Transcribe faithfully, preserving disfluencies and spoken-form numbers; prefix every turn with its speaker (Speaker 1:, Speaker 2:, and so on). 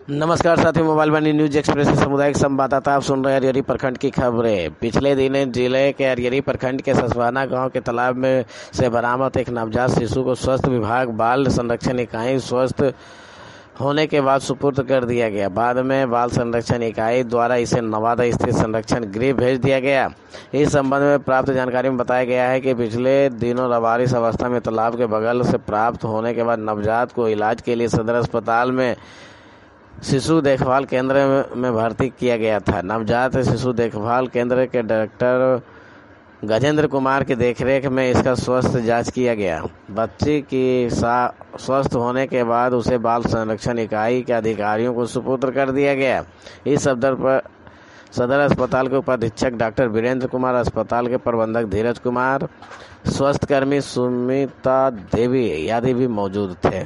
Speaker 1: नमस्कार साथियों, मोबाइल वाणी news express से सामुदायिक संवाददाता आप सुन रहे हैं अरियरी प्रखंड की खबरें। पिछले दिन जिले के अरियरी प्रखंड के ससवाना गांव के तालाब में से बरामद एक नवजात शिशु को स्वास्थ्य विभाग बाल संरक्षण इकाई स्वस्थ होने के बाद सुपुर्द कर दिया गया। बाद में बाल संरक्षण इकाई द्वारा इसे नवादा स्थित संरक्षण गृह भेज दिया गया। इस संबंध में प्राप्त जानकारी में बताया गया है कि पिछले दिनों लावारिस अवस्था में तालाब के बगल से प्राप्त होने के बाद नवजात को इलाज के लिए सदर अस्पताल में शिशु देखभाल केंद्र में भर्ती किया गया था। नवजात शिशु देखभाल केंद्र के डायरेक्टर गजेंद्र कुमार की देखरेख में इसका स्वास्थ्य जांच किया गया। बच्ची की स्वस्थ होने के बाद उसे बाल संरक्षण इकाई के अधिकारियों को सुपुर्द कर दिया गया। इस अवसर पर सदर अस्पताल के उपाधीक्षक डॉक्टर वीरेंद्र कुमार, अस्पताल के प्रबंधक धीरज कुमार, स्वास्थ्यकर्मी सुमिता देवी आदि भी मौजूद थे।